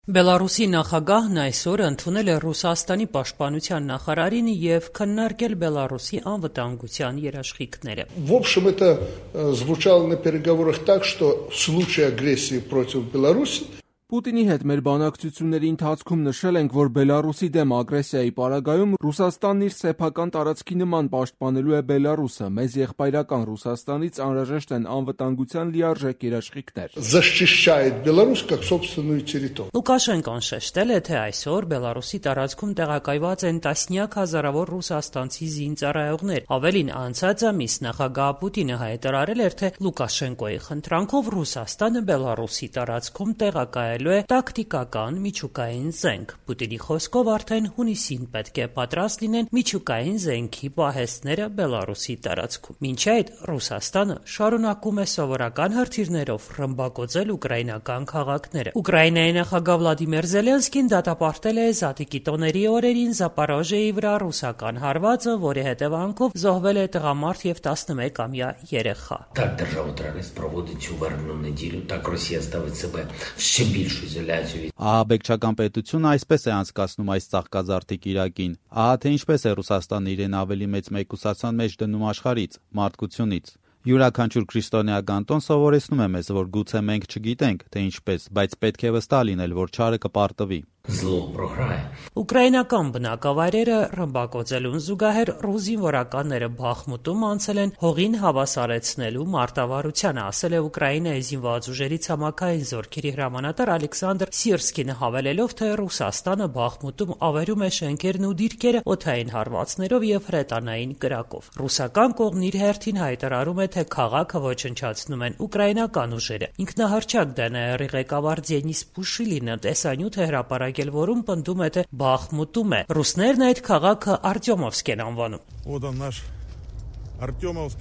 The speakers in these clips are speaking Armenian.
Բելարուսի նախագահն այսօր ընդունել է Ռուսաստանի պաշտպանության նախարարին և քննարկել Բելարուսի անվտանգության երաշխիքները։ В общем, это звучало на переговорах так, что в случае агрессии против Беларуси Պուտինի հետ մեր բանակցությունների ընթացքում նշել ենք, որ Բելարուսի դեմ ագրեսիայի պարագայում Ռուսաստանն իր սեփական տարածքի նման պաշտպանելու է Բելարուսը, մեզ եղբայրական Ռուսաստանից անհրաժեշտ են անվտանգության լիարժեք երաշխիքներ։ защищает Беларусь как собственную территорию. Լուկաշենկոն շեշտել է, թե այսօր Բելարուսի տարածքում տեղակայված են տասնյակ հազարավոր ռուսաստանցի զինծառայողներ։ Ավելին, անցած ամիս նախագահ Պուտինը հայտարարել էր, թե Լուկաշենկոյի խնդրանքով Ռուսաստանը Բելարուսի տարածքում տեղակայել տակտիկական միջուկային զենք։ Պուտինի խոսքով արդեն հունիսին պետք է պատրաստ լինեն միջուկային զենքի պահեստները Բելարուսի տարածքում։ Մինչ այդ Ռուսաստանը շարունակում է սովորական հրթիռներով ռմբակոծել ուկրաինական քաղաքները։ Ուկրաինայի նախագահ Վլադիմիր Զելենսկին դատապարտել է Զատիկի տոների օրերին Զապորոժիեի վրա ռուսական հարվածը, որի հետևանքով զոհվել է տղամարդ և 11-ամյա երեխա։ Так держава террорист проводить цю вербну неділю, так Росія ставить себе в ще більшу ізоляцію. Ահաբեկչական պետությունը այսպես է անցկացնում այս ծաղկազարդիկ Իրաքին։ Ահա թե ինչպես է Ռուսաստանը իրեն ավելի մեծ մեկուսացան մեջ դնում աշխարհից, մարդկությունից։ Յուրաքանչյուր քրիստոնեական տոն սովորեցնում է մեզ, որ գուցե մենք չգիտենք, թե ինչպես, բայց պետք է վստահ լինել, որ չարը կպարտվի։ Зло програє. Ուկրաինական բնակավայրերը ռմբակոծելուն զուգահեռ ռուս զինվորականները Բախմուտում անցել են հողին հավասարեցնելու մարտավարությանը, ասել է Ուկրաինայի զինված ուժերի ցամաքային զորքերի հրամանատար Ալեքսանդր Սիրսկին, հավելելով, թե Ռուսաստանը Բախմուտում ավերում է շենքերն ու դիրքերը օդային հարվածներով և հրետանային կրակով։ Ռուսական կողմն իր հերթին հայտարարում է, թե քաղաքը ոչնչացնում են ուկրաինական ուժերը։ Ինքնահռչակ ԴՆՌ-ի ղեկավար Դենիս Պուշիլինը տեսանյութ է հրապարակել, որում պնդում է, թե Բախմուտում է։ Ռուսներն այդ քաղաքը Արտյոմովսկ են անվանում։ Вот он наш Артемовск.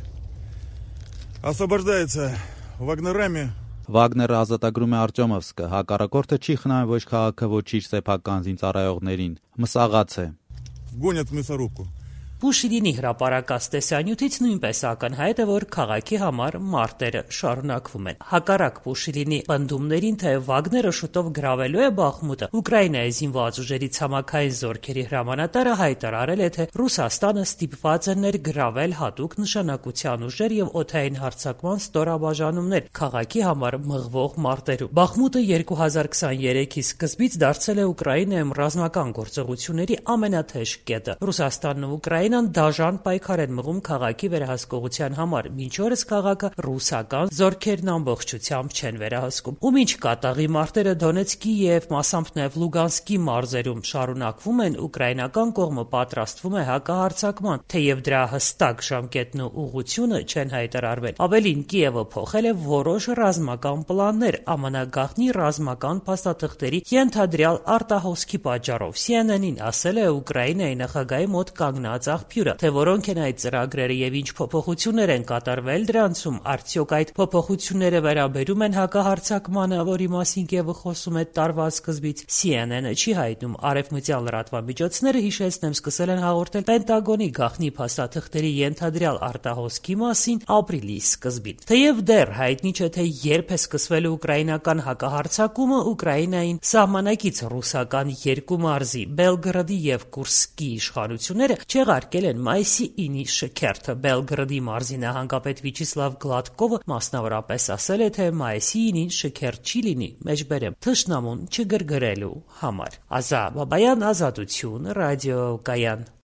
Освобождается вагнерами. Վագները ազատագրում է Արտյոմովսկը, հակառակորդը չի խնայում ոչ քաղաքը, ոչ իր սեփական զինծառայողներին։ Մսաղաց է։ Гонят в мясорубку. Պուշիլինի հրապարակած տեսանյութից նույնպես ակնհայտ է, որ քաղաքի համար մարտերը շարունակվում են։ Հակառակ Պուշիլինի պնդումներին, թե Վագները շուտով գրավելու է Բախմուտը, Ուկրաինայի զինված ուժերի ցամաքային զորքերի հրամանատարը հայտարարել է, թե Ռուսաստանը ստիպված է ներգրավել հատուկ նշանակության ուժեր և օդային հարձակման ստորաբաժանումներ քաղաքի համար մղվող մարտերում։ Բախմուտը 2023-ի սկզբից դարձել է Ուկրաինայում ռազմական գործողությունների ամենաթեժ կետը։ Ռուսաստանն ու Ուկրաինան դաժան պայքար են մղում քաղաքի վերահսկողության համար, մինչ օրս քաղաքը ռուսական զորքերն ամբողջությամբ չեն վերահսկում։ Ու մինչ կատաղի մարտերը Դոնեցկի և մասամբ նաև Լուգանսկի մարզերում շարունակվում են, ուկրաինական կողմը պատրաստվում է հակահարձակման, թեև դրա հստակ ժամկետն ու ուղղությունը չեն հայտարարվել։ Ավելին, Կիևը փոխել է որոշ ռազմական պլաններ ԱՄՆ գաղտնի ռազմական փաստաթղթերի ենթադրյալ արտահոսքի պատճառով։ CNN-ին ասել է Ուկրաինայի նախագահի մոտ կանգնած աղբյուրը, թե որոնք են այդ ծրագրերը և ինչ փոփոխություններ են կատարվել դրանցում, արդյոք այդ փոփոխությունները վերաբերում են հակահարձակմանը, որի մասին Կիևը խոսում է տարվա սկզբից։ CNN-ը չի հայտնում։ Արևմտյան լրատվամիջոցները, հիշեցնեմ, սկսել են հաղորդել Պենտագոնի գաղտնի փաստաթղթերի ենթադրյալ արտահոսքի մասին ապրիլի սկզբին։ Թեև դեռ հայտնի չէ, թե երբ է սկսվելու ուկրաինական հակահարձակումը, Ուկրաինային սահմանակից ռուսական երկու մարզի՝ Բելգրադի և Կուրսկի իշխանությունները չեղարկել են մայիսի 9-ի շքերթը։ Բելգրադի մարզի նահանգապետ Վիչիսլավ Գլադկովը մասնավորապես ասել է, թե մայիսի 9-ին շքերթ չի լինի, մեջբերեմ, թշնամուն չգրգրելու համար։ Ազա Բաբայան, Ազատություն, Ռադիո Կայան։